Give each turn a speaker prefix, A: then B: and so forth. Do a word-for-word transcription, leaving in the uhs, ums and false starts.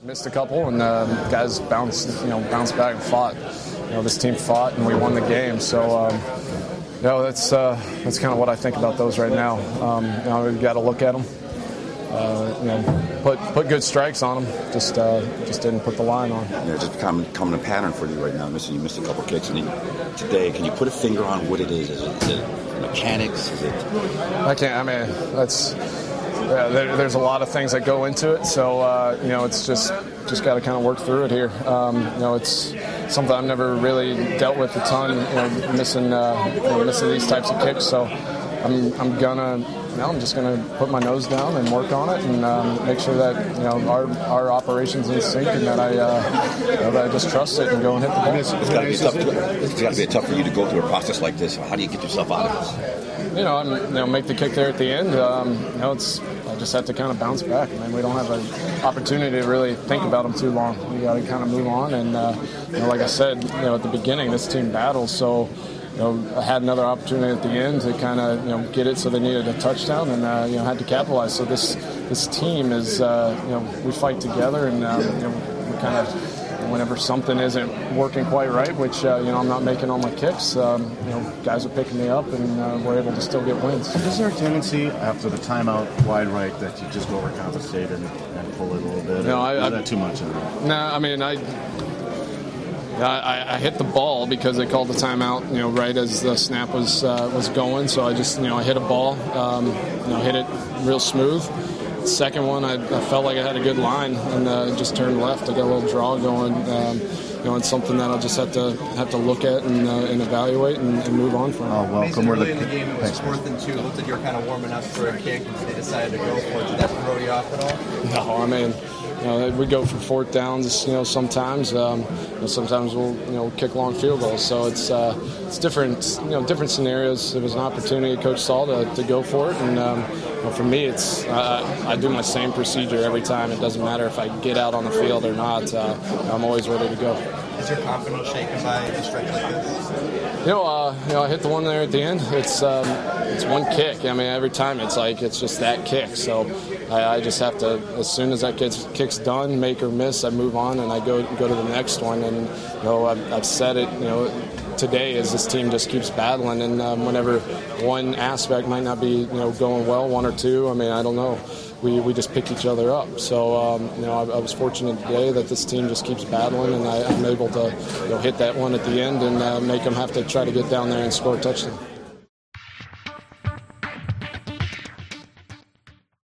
A: Missed a couple, and uh, guys bounced, you know, bounced back and fought. You know, this team fought, and we won the game. So, um, you know, that's uh, that's kind of what I think about those right now. Um, you know, we've got to look at them. Uh, you know, put put good strikes on them. Just uh, just didn't put the line on.
B: Yeah, just becoming becoming a pattern for you right now. Missing you missed a couple kicks, and you, today, can you put a finger on what it is? Is it, is it mechanics? Is it?
A: I can't. I mean, that's. Yeah, there, there's a lot of things that go into it, so uh, you know, it's just just got to kind of work through it here. Um, you know, it's something I've never really dealt with a ton. You know, missing uh, you know, missing these types of kicks, so I'm I'm gonna now I'm just gonna put my nose down and work on it and um, make sure that you know our our operations in sync and that I uh, you know, that I just trust it and go and hit the ball.
B: It's, it's got to be tough. To, it's got to be tough for you to go through a process like this. How do you get yourself out of this?
A: You know, I'm, you know, make the kick there at the end. Um, you know, it's I just have to kind of bounce back. I mean, we don't have an opportunity to really think about them too long. We got to kind of move on. And uh, you know, like I said, you know, at the beginning, this team battles. So, you know, I had another opportunity at the end to kind of you know get it. So they needed a touchdown, and uh, you know had to capitalize. So this this team is uh, you know we fight together, and um, you know, we kind of. Whenever something isn't working quite right, which uh, you know I'm not making all my kicks, um, you know guys are picking me up, and uh, we're able to still get wins.
C: Is there a tendency after the timeout wide right that you just overcompensate and, and pull it a little bit?
A: No, I,
C: is
A: I,
C: that too much in there?
A: No, I mean I, I I hit the ball because they called the timeout, you know, right as the snap was uh, was going. So I just you know I hit a ball, um, you know, hit it real smooth. Second one, I, I felt like I had a good line and uh, just turned left. I got a little draw going. Um, you know, it's something that I'll just have to have to look at and, uh, and evaluate and, and move on from.
C: Oh, welcome.
D: Early in the game, it was fourth and two. It looked like you were kind of warming up for a kick, and they decided to go for it. Did that throw you off at all?
A: No, I mean, you know, we go for fourth downs. You know, sometimes, um, you know, sometimes we'll you know kick long field goals. So it's uh, it's different. You know, different scenarios. It was an opportunity, Coach Saul, to, to go for it, and um, you know, for me, it's uh, I do my same procedure every time. It doesn't matter if I get out on the field or not. Uh, I'm always ready to go.
D: Is your confidence shaken by a strike like this?
A: You know, uh, you know, I hit the one there at the end. It's um, it's one kick. I mean, every time it's like it's just that kick. So I, I just have to, as soon as that kick's, kick's done, make or miss, I move on and I go go to the next one. And you know, I've, I've said it. You know, today as this team just keeps battling, and um, whenever one aspect might not be you know going well, one or two. I mean, I don't know. We, we just pick each other up. So, um, you know, I, I was fortunate today that this team just keeps battling, and I, I'm able to you know, hit that one at the end and uh, make them have to try to get down there and score a touchdown.